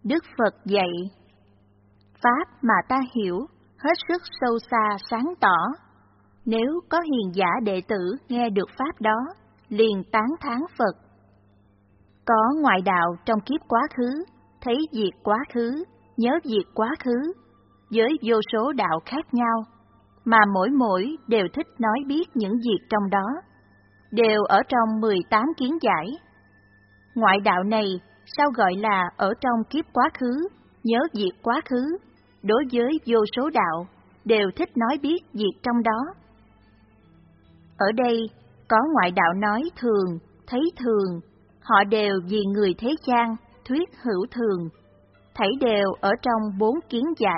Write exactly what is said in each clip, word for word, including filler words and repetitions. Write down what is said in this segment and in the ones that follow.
Đức Phật dạy, Pháp mà ta hiểu, hết sức sâu xa sáng tỏ. Nếu có hiền giả đệ tử nghe được Pháp đó, liền tán thán Phật. Có ngoại đạo trong kiếp quá khứ, thấy việc quá khứ, nhớ việc quá khứ, với vô số đạo khác nhau, mà mỗi mỗi đều thích nói biết những việc trong đó, đều ở trong mười tám kiến giải. Ngoại đạo này sao gọi là ở trong kiếp quá khứ, nhớ việc quá khứ, đối với vô số đạo, đều thích nói biết việc trong đó. Ở đây, có ngoại đạo nói thường, thấy thường, họ đều vì người thế gian, thuyết hữu thường, thảy đều ở trong bốn kiến giải.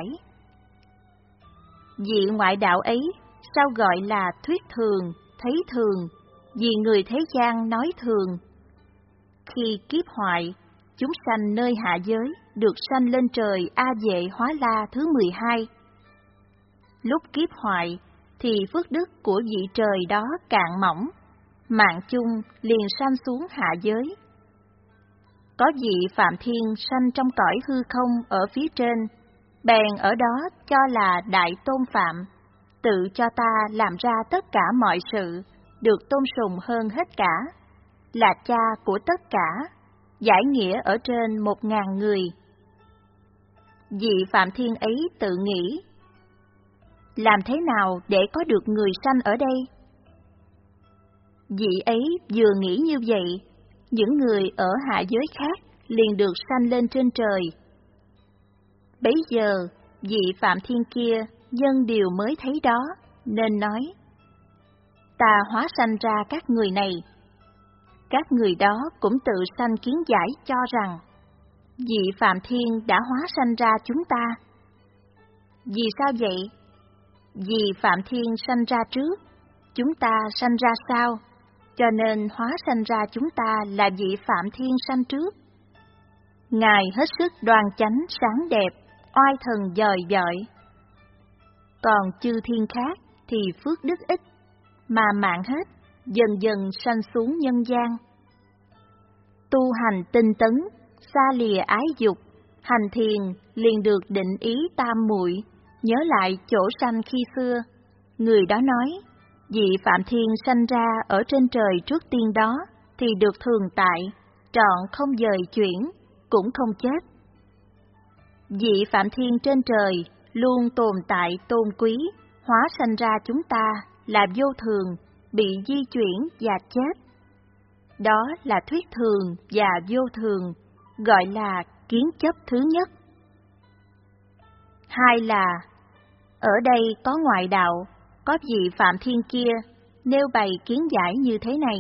Vị ngoại đạo ấy, sao gọi là thuyết thường, thấy thường, vì người thế gian nói thường? Khi kiếp hoại, chúng sanh nơi hạ giới, được sanh lên trời A Vệ Hóa La thứ mười hai. Lúc kiếp hoại, thì phước đức của vị trời đó cạn mỏng, mạng chung liền sanh xuống hạ giới. Có vị Phạm Thiên sanh trong cõi hư không ở phía trên, bèn ở đó cho là Đại Tôn Phạm, tự cho ta làm ra tất cả mọi sự, được tôn sùng hơn hết cả, là cha của tất cả, giải nghĩa ở trên một ngàn người. Vị Phạm Thiên ấy tự nghĩ, làm thế nào để có được người sanh ở đây? Vị ấy vừa nghĩ như vậy, những người ở hạ giới khác liền được sanh lên trên trời. Bấy giờ, vị Phạm Thiên kia nhân điều mới thấy đó, nên nói, ta hóa sanh ra các người này. Các người đó cũng tự sanh kiến giải cho rằng, vị Phạm Thiên đã hóa sanh ra chúng ta. Vì sao vậy? Vì Phạm Thiên sanh ra trước, chúng ta sanh ra sau, cho nên hóa sanh ra chúng ta là vị Phạm Thiên sanh trước. Ngài hết sức đoan chánh sáng đẹp, oai thần dời dọi. Còn chư thiên khác thì phước đức ít, mà mạng hết, dần dần sanh xuống nhân gian. Tu hành tinh tấn, xa lìa ái dục, hành thiền liền được định ý tam muội, nhớ lại chỗ sanh khi xưa. Người đó nói, vị Phạm Thiên sanh ra ở trên trời trước tiên đó, thì được thường tại, trọn không dời chuyển, cũng không chết. Vị Phạm Thiên trên trời luôn tồn tại tôn quý, hóa sanh ra chúng ta là vô thường, bị di chuyển và chết. Đó là thuyết thường và vô thường, gọi là kiến chấp thứ nhất. Hai là, ở đây có ngoại đạo, có vị Phạm Thiên kia, nêu bày kiến giải như thế này.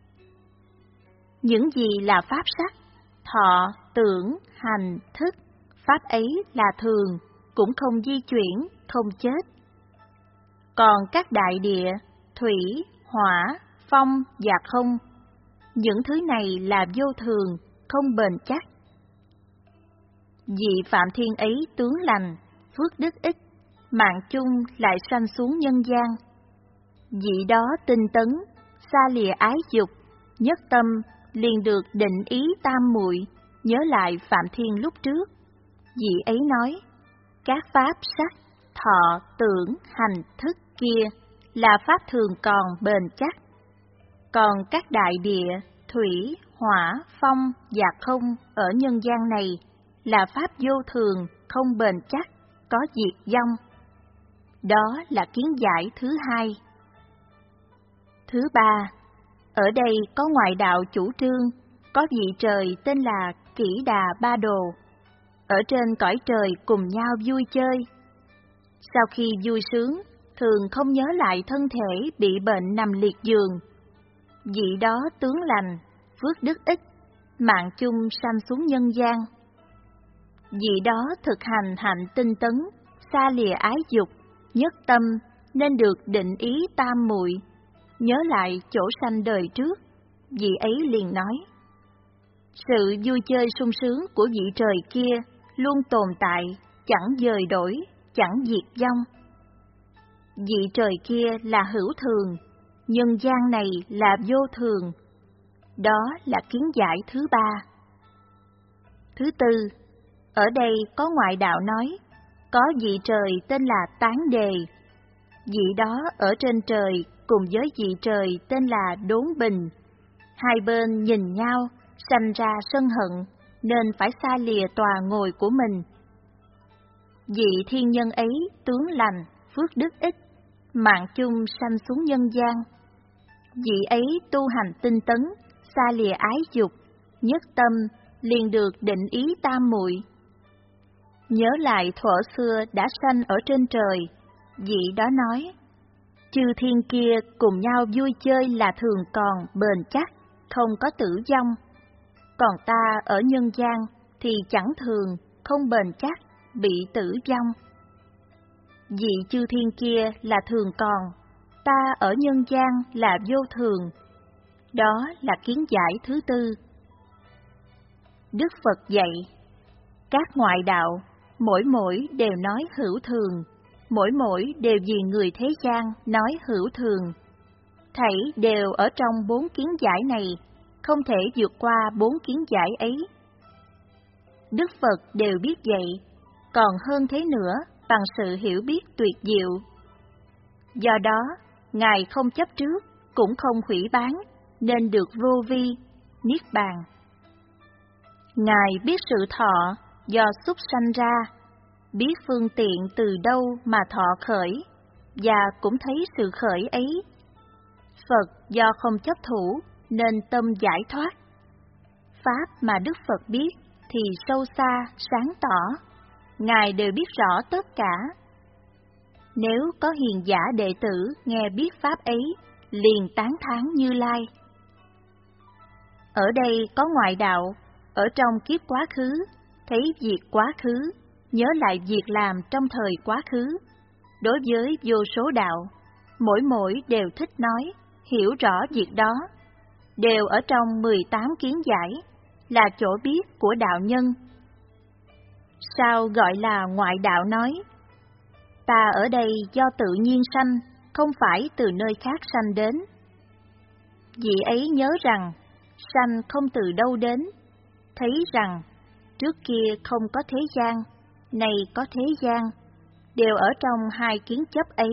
Những gì là pháp sắc, thọ, tưởng, hành, thức, pháp ấy là thường, cũng không di chuyển, không chết. Còn các đại địa, thủy, hỏa, phong và không, những thứ này là vô thường, không bền chắc. Vị Phạm Thiên ấy tướng lành, phước đức ít, mạng chung lại sanh xuống nhân gian. Vị đó tinh tấn, xa lìa ái dục, nhất tâm liền được định ý tam muội, nhớ lại Phạm Thiên lúc trước. Vị ấy nói, các pháp sắc, thọ, tưởng, hành, thức kia là pháp thường còn bền chắc. Còn các đại địa, thủy, hỏa, phong và không ở nhân gian này là pháp vô thường, không bền chắc, có diệt vong. Đó là kiến giải thứ hai. Thứ ba, ở đây có ngoại đạo chủ trương, có vị trời tên là Kỷ Đà Ba Đồ, ở trên cõi trời cùng nhau vui chơi. Sau khi vui sướng, thường không nhớ lại thân thể bị bệnh nằm liệt giường. Vị đó tướng lành, phước đức ít, mạng chung sanh xuống nhân gian. Vị đó thực hành hạnh tinh tấn, xa lìa ái dục, nhất tâm nên được định ý tam muội, nhớ lại chỗ sanh đời trước. Vị ấy liền nói, sự vui chơi sung sướng của vị trời kia luôn tồn tại, chẳng dời đổi, chẳng diệt vong. Vị trời kia là hữu thường, nhân gian này là vô thường. Đó là kiến giải thứ ba. Thứ tư, Ở đây có ngoại đạo nói, có vị trời tên là Tán Đề. Vị đó ở trên trời cùng với vị trời tên là Đốn Bình. Hai bên nhìn nhau, sanh ra sân hận, nên phải xa lìa tòa ngồi của mình. Vị thiên nhân ấy tướng lành, phước đức ít, mạng chung sanh xuống nhân gian. Vị ấy tu hành tinh tấn, xa lìa ái dục, nhất tâm, liền được định ý tam muội. Nhớ lại thuở xưa đã sanh ở trên trời, vị đó nói, chư thiên kia cùng nhau vui chơi là thường còn bền chắc, không có tử vong. Còn ta ở nhân gian thì chẳng thường, không bền chắc, bị tử vong. Vị chư thiên kia là thường còn, ta ở nhân gian là vô thường. Đó là kiến giải thứ tư. Đức Phật dạy, các ngoại đạo, mỗi mỗi đều nói hữu thường, mỗi mỗi đều vì người thế gian nói hữu thường. Thảy đều ở trong bốn kiến giải này, không thể vượt qua bốn kiến giải ấy. Đức Phật đều biết vậy, còn hơn thế nữa bằng sự hiểu biết tuyệt diệu. Do đó, Ngài không chấp trước, cũng không hủy bán, nên được vô vi, niết bàn. Ngài biết sự thọ do súc sanh ra, biết phương tiện từ đâu mà thọ khởi, và cũng thấy sự khởi ấy. Phật do không chấp thủ, nên tâm giải thoát. Pháp mà Đức Phật biết thì sâu xa, sáng tỏ, Ngài đều biết rõ tất cả. Nếu có hiền giả đệ tử nghe biết Pháp ấy, liền tán thán Như Lai. Ở đây có ngoại đạo, ở trong kiếp quá khứ, thấy việc quá khứ, nhớ lại việc làm trong thời quá khứ. Đối với vô số đạo, mỗi mỗi đều thích nói, hiểu rõ việc đó, đều ở trong mười tám kiến giải, là chỗ biết của đạo nhân. Sao gọi là ngoại đạo nói? Ta ở đây do tự nhiên sanh, không phải từ nơi khác sanh đến. Vị ấy nhớ rằng, sanh không từ đâu đến, thấy rằng, trước kia không có thế gian, nay có thế gian, đều ở trong hai kiến chấp ấy.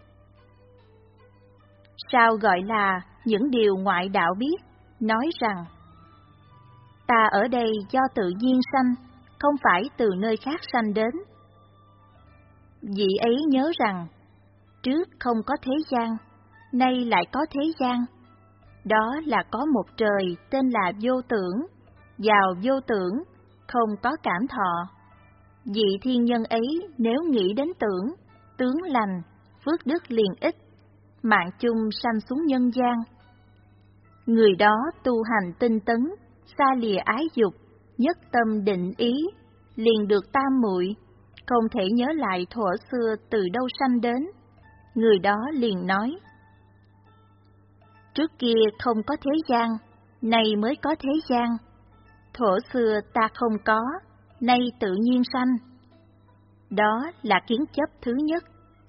Sao gọi là những điều ngoại đạo biết, nói rằng, ta ở đây do tự nhiên sanh, không phải từ nơi khác sanh đến. Vị ấy nhớ rằng, trước không có thế gian, nay lại có thế gian. Đó là có một trời tên là vô tưởng, vào vô tưởng, không có cảm thọ. Vị thiên nhân ấy nếu nghĩ đến tưởng, tướng lành, phước đức liền ít, mạng chung sanh xuống nhân gian. Người đó tu hành tinh tấn, xa lìa ái dục, nhất tâm định ý, liền được tam muội, không thể nhớ lại thuở xưa từ đâu sanh đến. Người đó liền nói, trước kia không có thế gian, nay mới có thế gian. Thuở xưa ta không có, nay tự nhiên sanh. Đó là kiến chấp thứ nhất.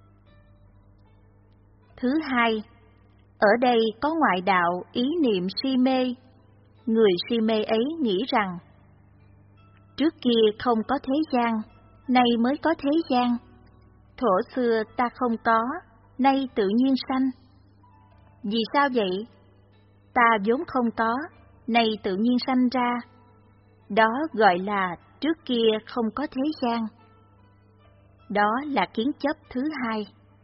Thứ hai, ở đây có ngoại đạo ý niệm si mê. Người si mê ấy nghĩ rằng, trước kia không có thế gian, nay mới có thế gian. Thuở xưa ta không có, nay tự nhiên sanh. Vì sao vậy? Ta vốn không có, nay tự nhiên sanh ra. Đó gọi là trước kia không có thế gian. Đó là kiến chấp thứ hai.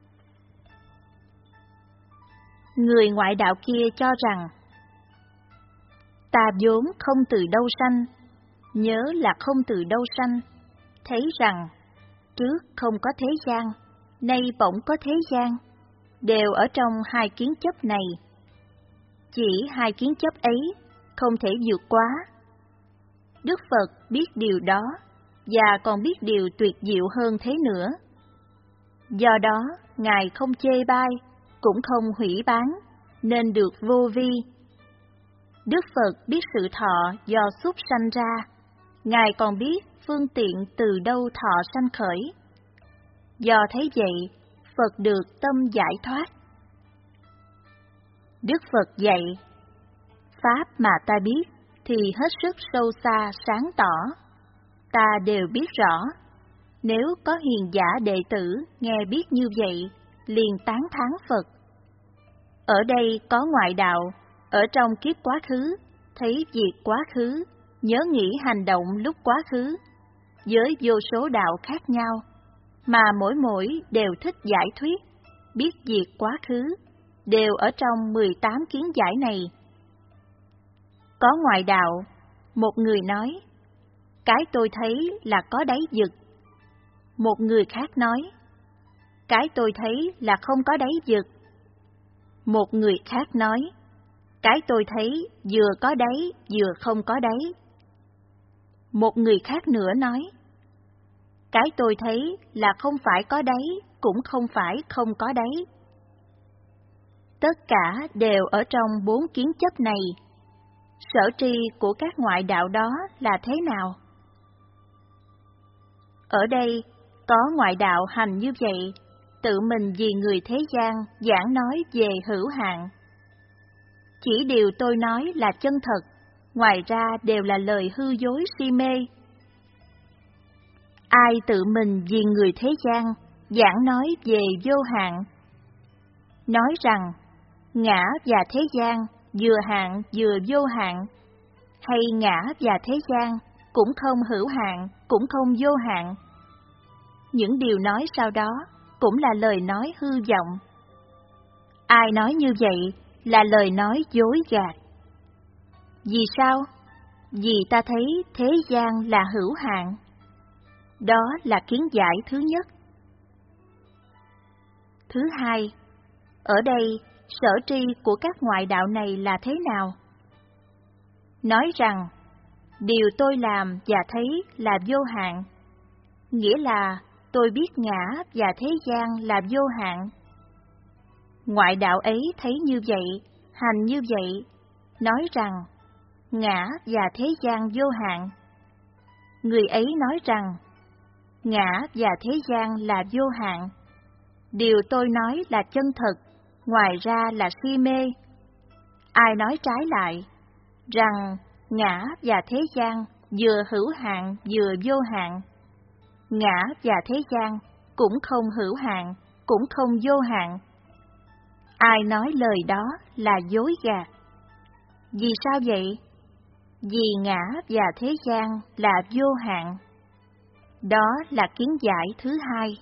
Người ngoại đạo kia cho rằng, ta vốn không từ đâu sanh, nhớ là không từ đâu sanh, thấy rằng, trước không có thế gian, nay bỗng có thế gian, đều ở trong hai kiến chấp này. Chỉ hai kiến chấp ấy, không thể vượt quá. Đức Phật biết điều đó, và còn biết điều tuyệt diệu hơn thế nữa. Do đó, Ngài không chê bai, cũng không hủy bán, nên được vô vi. Đức Phật biết sự thọ do súc sanh ra, Ngài còn biết phương tiện từ đâu thọ sanh khởi. Do thấy vậy, Phật được tâm giải thoát. Đức Phật dạy, Pháp mà ta biết thì hết sức sâu xa sáng tỏ. ta đều biết rõ. Nếu có hiền giả đệ tử nghe biết như vậy, liền tán thán Phật. Ở đây có ngoại đạo, ở trong kiếp quá khứ, thấy việc quá khứ, nhớ nghĩ hành động lúc quá khứ, với vô số đạo khác nhau, mà mỗi mỗi đều thích giải thuyết, biết việc quá khứ, đều ở trong mười tám kiến giải này. Có ngoại đạo, một người nói, cái tôi thấy là có đáy vực. Một người khác nói, cái tôi thấy là không có đáy vực. Một người khác nói, cái tôi thấy vừa có đáy vừa không có đáy. Một người khác nữa nói, cái tôi thấy là không phải có đáy, cũng không phải không có đáy. Tất cả đều ở trong bốn kiến chấp này. Sở tri của các ngoại đạo đó là thế nào? Ở đây, có ngoại đạo hành như vậy, tự mình vì người thế gian giảng nói về hữu hạn. Chỉ điều tôi nói là chân thật, ngoài ra đều là lời hư dối si mê. Ai tự mình vì người thế gian giảng nói về vô hạn, nói rằng ngã và thế gian vừa hạn vừa vô hạn, hay ngã và thế gian cũng không hữu hạn, cũng không vô hạn. Những điều nói sau đó cũng là lời nói hư vọng. Ai nói như vậy là lời nói dối gạt. Vì sao? Vì ta thấy thế gian là hữu hạn. Đó là kiến giải thứ nhất. Thứ hai, ở đây sở tri của các ngoại đạo này là thế nào? Nói rằng, điều tôi làm và thấy là vô hạn, nghĩa là tôi biết ngã và thế gian là vô hạn. Ngoại đạo ấy thấy như vậy, hành như vậy, nói rằng ngã và thế gian vô hạn. Người ấy nói rằng ngã và thế gian là vô hạn. Điều tôi nói là chân thật, ngoài ra là si mê. Ai nói trái lại, rằng ngã và thế gian vừa hữu hạn vừa vô hạn. Ngã và thế gian cũng không hữu hạn, cũng không vô hạn. Ai nói lời đó là dối gạt. Vì sao vậy? Vì ngã và thế gian là vô hạn. Đó là kiến giải thứ hai.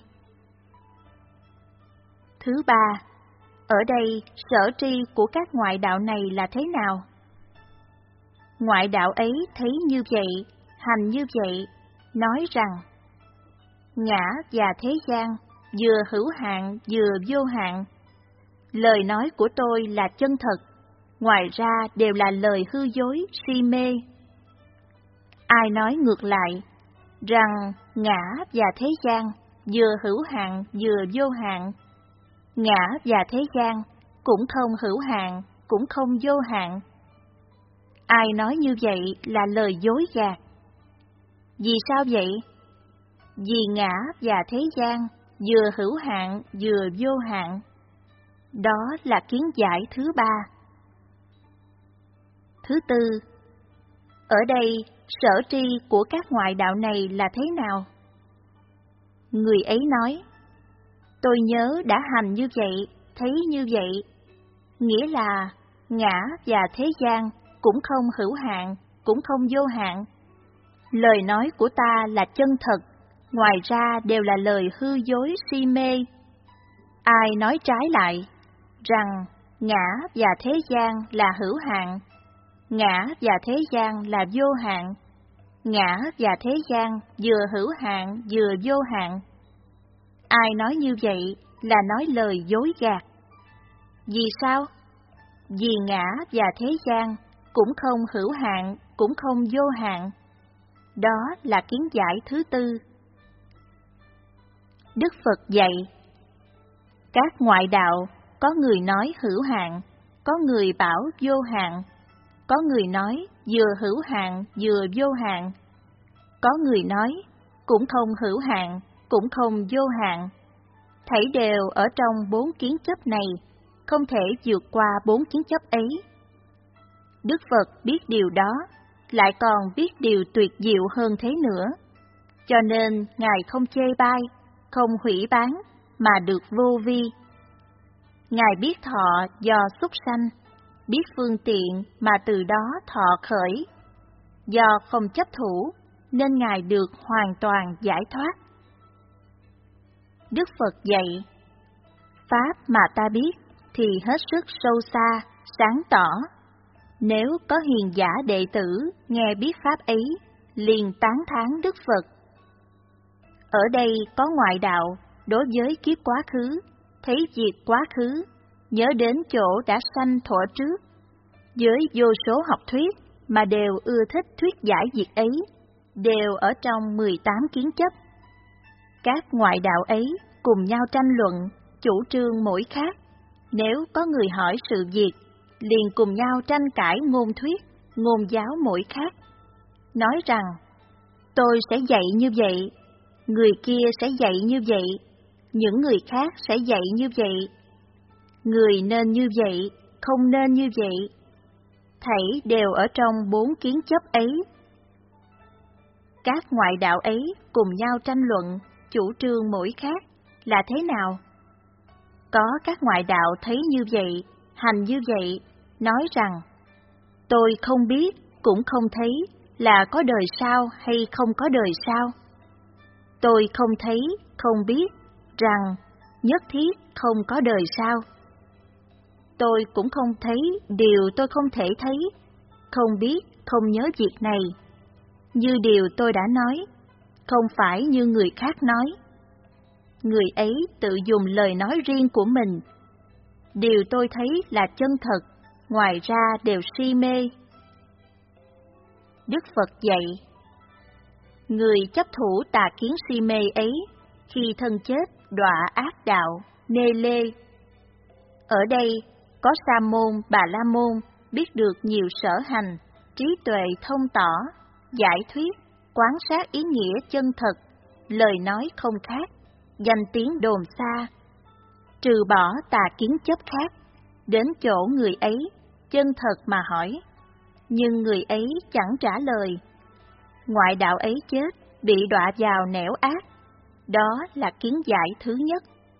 Thứ ba, ở đây sở tri của các ngoại đạo này là thế nào? Ngoại đạo ấy thấy như vậy, hành như vậy, nói rằng ngã và thế gian vừa hữu hạn vừa vô hạn. Lời nói của tôi là chân thật, ngoài ra đều là lời hư dối si mê. Ai nói ngược lại, rằng ngã và thế gian vừa hữu hạn vừa vô hạn. Ngã và thế gian cũng không hữu hạn, cũng không vô hạn. Ai nói như vậy là lời dối gạt. Vì sao vậy? Vì ngã và thế gian vừa hữu hạn vừa vô hạn. Đó là kiến giải thứ ba. Thứ tư, ở đây sở tri của các ngoại đạo này là thế nào? Người ấy nói, tôi nhớ đã hành như vậy, thấy như vậy, nghĩa là ngã và thế gian cũng không hữu hạn, cũng không vô hạn. Lời nói của ta là chân thật, ngoài ra đều là lời hư dối si mê. Ai nói trái lại, rằng ngã và thế gian là hữu hạn, ngã và thế gian là vô hạn, ngã và thế gian vừa hữu hạn vừa vô hạn. Ai nói như vậy là nói lời dối gạt. Vì sao? Vì ngã và thế gian cũng không hữu hạn, cũng không vô hạn. Đó là kiến giải thứ tư. Đức Phật dạy, các ngoại đạo, có người nói hữu hạn, có người bảo vô hạn, có người nói vừa hữu hạn vừa vô hạn, có người nói cũng không hữu hạn, cũng không vô hạn. Thảy đều ở trong bốn kiến chấp này, không thể vượt qua bốn kiến chấp ấy. Đức Phật biết điều đó, lại còn biết điều tuyệt diệu hơn thế nữa. cho nên Ngài không chê bai, không hủy bán, mà được vô vi. Ngài biết thọ do súc sanh, biết phương tiện mà từ đó thọ khởi. Do không chấp thủ, nên Ngài được hoàn toàn giải thoát. Đức Phật dạy, Pháp mà ta biết thì hết sức sâu xa, sáng tỏ. Nếu có hiền giả đệ tử nghe biết Pháp ấy, liền tán thán Đức Phật. Ở đây có ngoại đạo, đối với kiếp quá khứ, thấy việc quá khứ, nhớ đến chỗ đã sanh thuở trước. Với vô số học thuyết mà đều ưa thích thuyết giải việc ấy, đều ở trong mười tám kiến chấp. Các ngoại đạo ấy cùng nhau tranh luận, chủ trương mỗi khác. Nếu có người hỏi sự việc, liền cùng nhau tranh cãi ngôn thuyết, ngôn giáo mỗi khác. Nói rằng, tôi sẽ dạy như vậy, người kia sẽ dạy như vậy, những người khác sẽ dạy như vậy. Người nên như vậy, không nên như vậy. Thảy đều ở trong bốn kiến chấp ấy. Các ngoại đạo ấy cùng nhau tranh luận, chủ trương mỗi khác, là thế nào? Có các ngoại đạo thấy như vậy, hành như vậy, nói rằng, tôi không biết, cũng không thấy, là có đời sau hay không có đời sau. Tôi không thấy, không biết, rằng nhất thiết không có đời sau. Tôi cũng không thấy điều tôi không thể thấy, không biết, không nhớ việc này. Như điều tôi đã nói, không phải như người khác nói. Người ấy tự dùng lời nói riêng của mình. Điều tôi thấy là chân thật, ngoài ra đều si mê. Đức Phật dạy, người chấp thủ tà kiến si mê ấy, khi thân chết đọa ác đạo, nê lê. Ở đây có Sa môn, Bà La môn biết được nhiều sở hành, trí tuệ thông tỏ, giải thuyết, quán sát ý nghĩa chân thật, lời nói không khác, danh tiếng đồn xa. Trừ bỏ tà kiến chấp khác, đến chỗ người ấy, chân thật mà hỏi, nhưng người ấy chẳng trả lời. Ngoại đạo ấy chết, bị đọa vào nẻo ác, đó là kiến giải thứ nhất.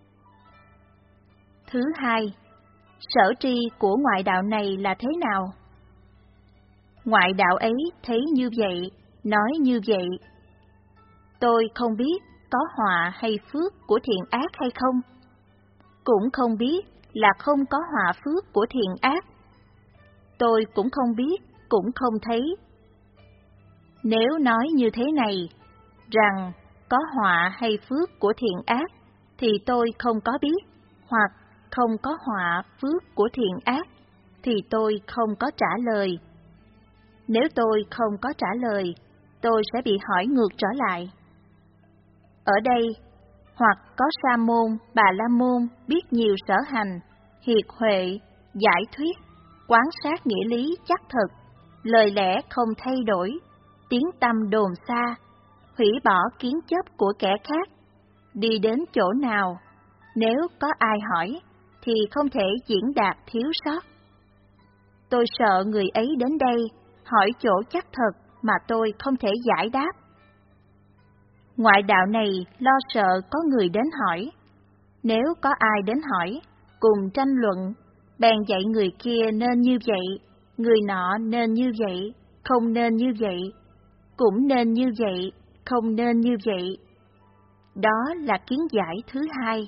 Thứ hai, sở tri của ngoại đạo này là thế nào? Ngoại đạo ấy thấy như vậy, nói như vậy. Tôi không biết có họa hay phước của thiện ác hay không. Cũng không biết là không có họa phước của thiện ác. Tôi cũng không biết, cũng không thấy. Nếu nói như thế này, rằng có họa hay phước của thiện ác, thì tôi không có biết, hoặc không có họa phước của thiện ác, thì tôi không có trả lời. Nếu tôi không có trả lời, tôi sẽ bị hỏi ngược trở lại. Ở đây, hoặc có Sa môn, Bà La môn biết nhiều sở hành, hiệt huệ, giải thuyết, quán sát nghĩa lý chắc thực, lời lẽ không thay đổi, tiếng tâm đồn xa, hủy bỏ kiến chấp của kẻ khác, đi đến chỗ nào, nếu có ai hỏi, thì không thể diễn đạt thiếu sót. Tôi sợ người ấy đến đây, hỏi chỗ chắc thật mà tôi không thể giải đáp. Ngoại đạo này lo sợ có người đến hỏi. Nếu có ai đến hỏi, cùng tranh luận, bèn dạy người kia nên như vậy, người nọ nên như vậy, không nên như vậy, cũng nên như vậy, không nên như vậy. Đó là kiến giải thứ hai.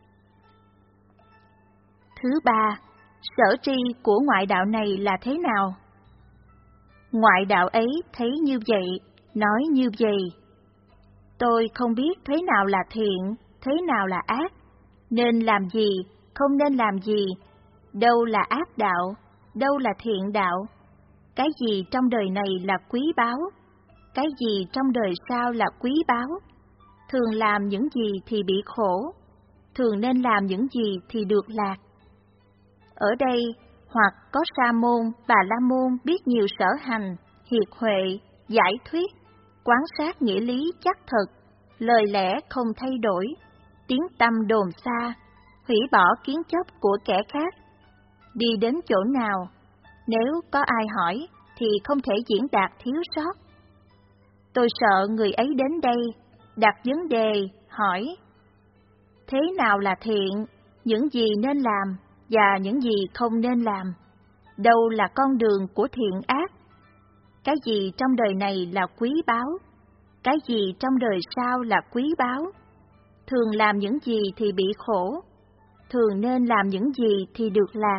Thứ ba, sở tri của ngoại đạo này là thế nào? Ngoại đạo ấy thấy như vậy, nói như vậy. Tôi không biết thế nào là thiện, thế nào là ác, nên làm gì, không nên làm gì, đâu là ác đạo, đâu là thiện đạo, cái gì trong đời này là quý báu, cái gì trong đời sau là quý báu, thường làm những gì thì bị khổ, thường nên làm những gì thì được lạc. Ở đây, hoặc có Sa môn, Bà La môn biết nhiều sở hành, hiệt huệ, giải thuyết, quán sát nghĩa lý chắc thực, lời lẽ không thay đổi, tiếng tâm đồn xa, hủy bỏ kiến chấp của kẻ khác. Đi đến chỗ nào, nếu có ai hỏi, thì không thể diễn đạt thiếu sót. Tôi sợ người ấy đến đây, đặt vấn đề, hỏi: thế nào là thiện, những gì nên làm và những gì không nên làm? Đâu là con đường của thiện ác? Cái gì trong đời này là quý báu? Cái gì trong đời sau là quý báu? Thường làm những gì thì bị khổ? Thường nên làm những gì thì được lạc?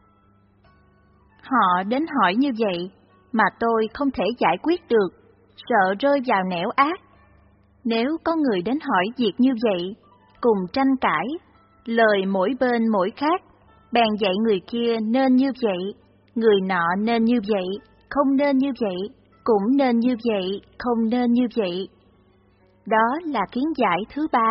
Họ đến hỏi như vậy mà tôi không thể giải quyết được, sợ rơi vào nẻo ác. Nếu có người đến hỏi việc như vậy, cùng tranh cãi, lời mỗi bên mỗi khác, bèn dạy người kia nên như vậy, người nọ nên như vậy, không nên như vậy, cũng nên như vậy, không nên như vậy. Đó là kiến giải thứ ba.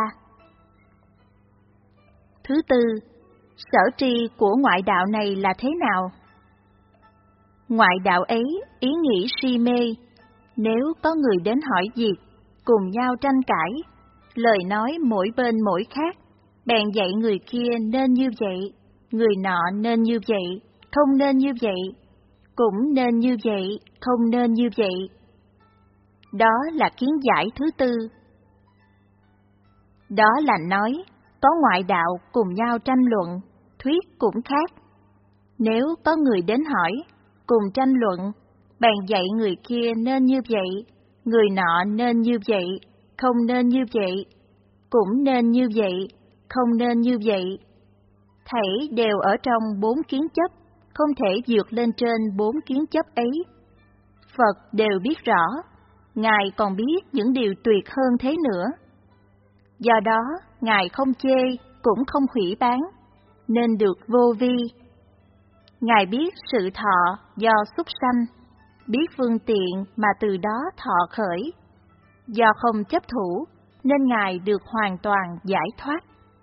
Thứ tư, sở tri của ngoại đạo này là thế nào? Ngoại đạo ấy ý nghĩ si mê, nếu có người đến hỏi việc, cùng nhau tranh cãi, lời nói mỗi bên mỗi khác, bèn dạy người kia nên như vậy, người nọ nên như vậy, không nên như vậy, cũng nên như vậy, không nên như vậy. Đó là kiến giải thứ tư. Đó là nói, có ngoại đạo cùng nhau tranh luận, thuyết cũng khác. Nếu có người đến hỏi, cùng tranh luận, bèn dạy người kia nên như vậy, người nọ nên như vậy, không nên như vậy, cũng nên như vậy, không nên như vậy. Thảy đều ở trong bốn kiến chấp, không thể vượt lên trên bốn kiến chấp ấy. Phật đều biết rõ, Ngài còn biết những điều tuyệt hơn thế nữa. Do đó, Ngài không chê, cũng không hủy bán, nên được vô vi. Ngài biết sự thọ do súc sanh, biết phương tiện mà từ đó thọ khởi. Do không chấp thủ, nên Ngài được hoàn toàn giải thoát.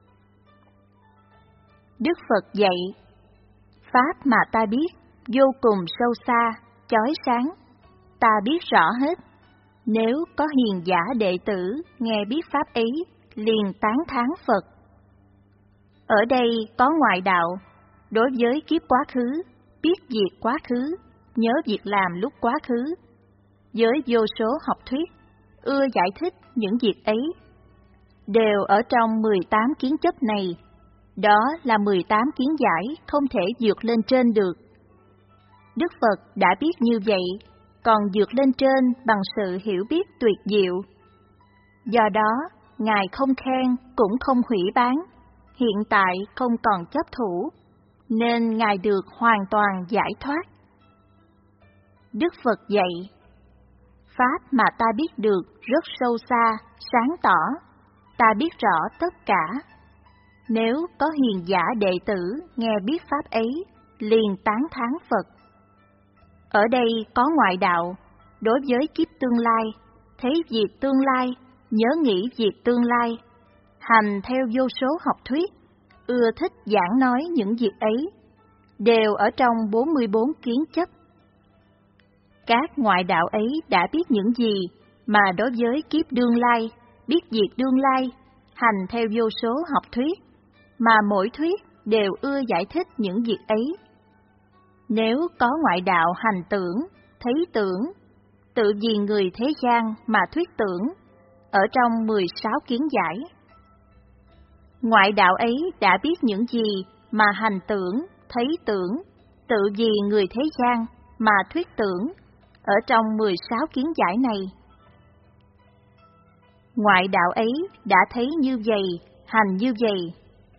Đức Phật dạy, pháp mà ta biết, vô cùng sâu xa, chói sáng, ta biết rõ hết. Nếu có hiền giả đệ tử nghe biết pháp ấy, liền tán thán Phật. Ở đây có ngoại đạo, đối với kiếp quá khứ, biết việc quá khứ, nhớ việc làm lúc quá khứ. Với vô số học thuyết, ưa giải thích những việc ấy. Đều ở trong mười tám kiến chấp này, đó là mười tám kiến giải không thể vượt lên trên được. Đức Phật đã biết như vậy, còn vượt lên trên bằng sự hiểu biết tuyệt diệu. Do đó, Ngài không khen cũng không hủy bán, hiện tại không còn chấp thủ, nên Ngài được hoàn toàn giải thoát. Đức Phật dạy, pháp mà ta biết được rất sâu xa, sáng tỏ, ta biết rõ tất cả. Nếu có hiền giả đệ tử nghe biết pháp ấy, liền tán thán Phật. Ở đây có ngoại đạo, đối với kiếp tương lai, thấy việc tương lai, nhớ nghĩ việc tương lai, hành theo vô số học thuyết, ưa thích giảng nói những việc ấy, đều ở trong bốn mươi bốn kiến chấp. Các ngoại đạo ấy đã biết những gì mà đối với kiếp đương lai, biết việc đương lai, hành theo vô số học thuyết, mà mỗi thuyết đều ưa giải thích những việc ấy. Nếu có ngoại đạo hành tưởng, thấy tưởng, tự vì người thế gian mà thuyết tưởng, ở trong mười sáu kiến giải. Ngoại đạo ấy đã biết những gì mà hành tưởng, thấy tưởng, tự vì người thế gian mà thuyết tưởng, ở trong mười sáu kiến giải này. Ngoại đạo ấy đã thấy như vậy, hành như vậy.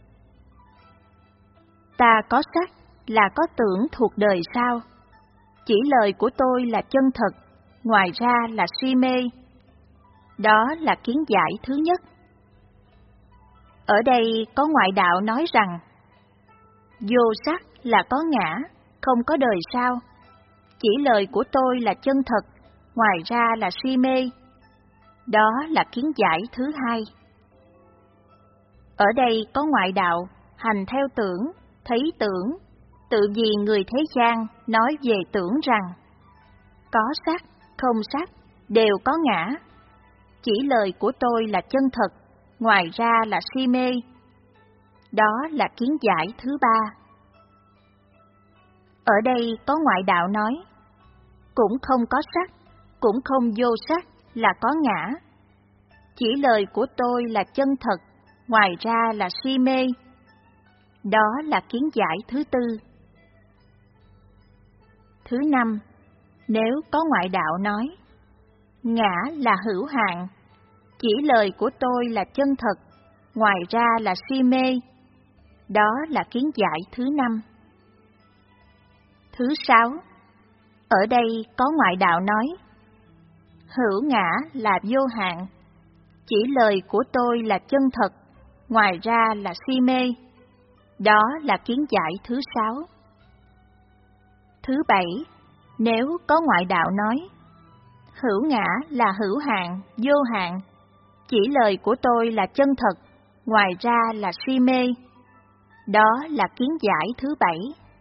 Ta có sắc là có tưởng thuộc đời sao? Chỉ lời của tôi là chân thật, ngoài ra là si mê. Đó là kiến giải thứ nhất. Ở đây có ngoại đạo nói rằng, vô sắc là có ngã, không có đời sao? Chỉ lời của tôi là chân thật, ngoài ra là si mê. Đó là kiến giải thứ hai. Ở đây có ngoại đạo, hành theo tưởng, thấy tưởng, tự vì người thế gian nói về tưởng rằng, có sắc, không sắc, đều có ngã. Chỉ lời của tôi là chân thật, ngoài ra là si mê. Đó là kiến giải thứ ba. Ở đây có ngoại đạo nói, cũng không có sắc, cũng không vô sắc là có ngã. chỉ lời của tôi là chân thật, ngoài ra là si mê. Đó là kiến giải thứ tư. Thứ năm, nếu có ngoại đạo nói, ngã là hữu hạn, chỉ lời của tôi là chân thật, ngoài ra là si mê. Đó là kiến giải thứ năm. Thứ sáu, ở đây có ngoại đạo nói, hữu ngã là vô hạn, chỉ lời của tôi là chân thật, ngoài ra là si mê. Đó là kiến giải thứ sáu. Thứ bảy, nếu có ngoại đạo nói, hữu ngã là hữu hạn, vô hạn, chỉ lời của tôi là chân thật, ngoài ra là si mê. Đó là kiến giải thứ bảy.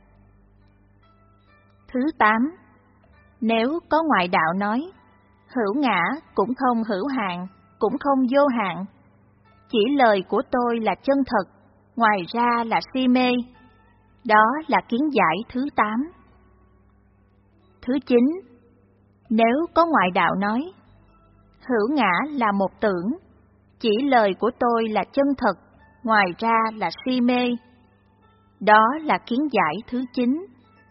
Thứ tám, nếu có ngoại đạo nói, hữu ngã cũng không hữu hạn, cũng không vô hạn, chỉ lời của tôi là chân thật, ngoài ra là si mê. Đó là kiến giải thứ tám. Thứ chín, nếu có ngoại đạo nói, hữu ngã là một tưởng, chỉ lời của tôi là chân thật, ngoài ra là si mê. Đó là kiến giải thứ chín.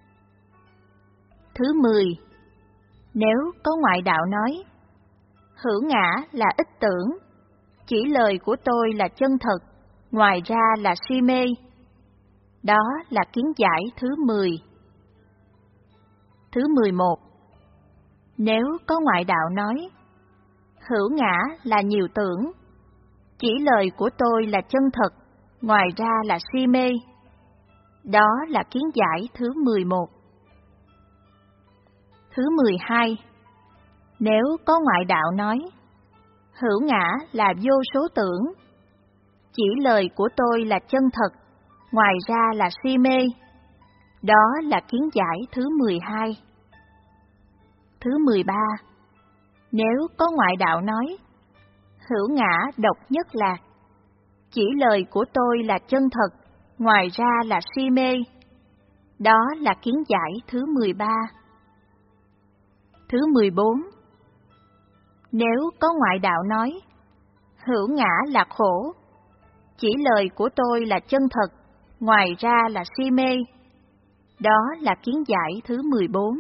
Thứ mười, nếu có ngoại đạo nói, hữu ngã là ít tưởng, chỉ lời của tôi là chân thật, ngoài ra là si mê. Đó là kiến giải thứ mười. Thứ mười một, nếu có ngoại đạo nói, hữu ngã là nhiều tưởng, chỉ lời của tôi là chân thật, ngoài ra là si mê. Đó là kiến giải thứ mười một. Thứ mười hai, nếu có ngoại đạo nói, hữu ngã là vô số tưởng, chỉ lời của tôi là chân thật, ngoài ra là si mê. Đó là kiến giải thứ mười hai. Thứ mười ba, nếu có ngoại đạo nói, hữu ngã độc nhất lạc, chỉ lời của tôi là chân thật, ngoài ra là si mê. Đó là kiến giải thứ mười ba. Thứ mười bốn, nếu có ngoại đạo nói, hữu ngã là khổ, chỉ lời của tôi là chân thật, ngoài ra là si mê. Đó là kiến giải thứ mười bốn.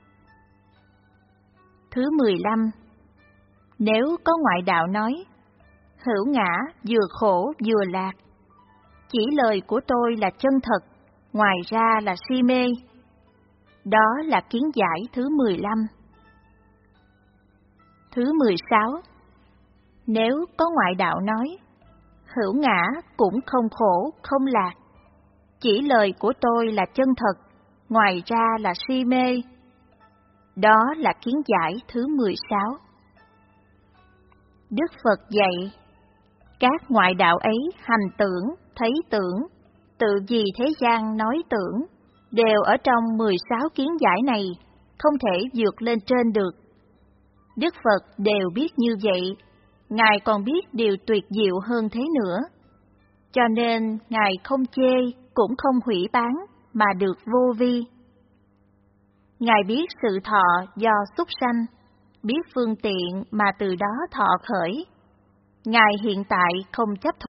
Thứ mười lăm, nếu có ngoại đạo nói, hữu ngã vừa khổ vừa lạc, chỉ lời của tôi là chân thật, ngoài ra là si mê. Đó là kiến giải thứ mười lăm. Thứ mười sáu, nếu có ngoại đạo nói, hữu ngã cũng không khổ, không lạc, chỉ lời của tôi là chân thật, ngoài ra là si mê. Đó là kiến giải thứ mười sáu. Đức Phật dạy, các ngoại đạo ấy hành tưởng, thấy tưởng, tự vì thế gian nói tưởng, đều ở trong mười sáu kiến giải này, không thể vượt lên trên được. Đức Phật đều biết như vậy, Ngài còn biết điều tuyệt diệu hơn thế nữa. Cho nên Ngài không chê, cũng không hủy bán, mà được vô vi. Ngài biết sự thọ do súc sanh, biết phương tiện mà từ đó thọ khởi. Ngài hiện tại không chấp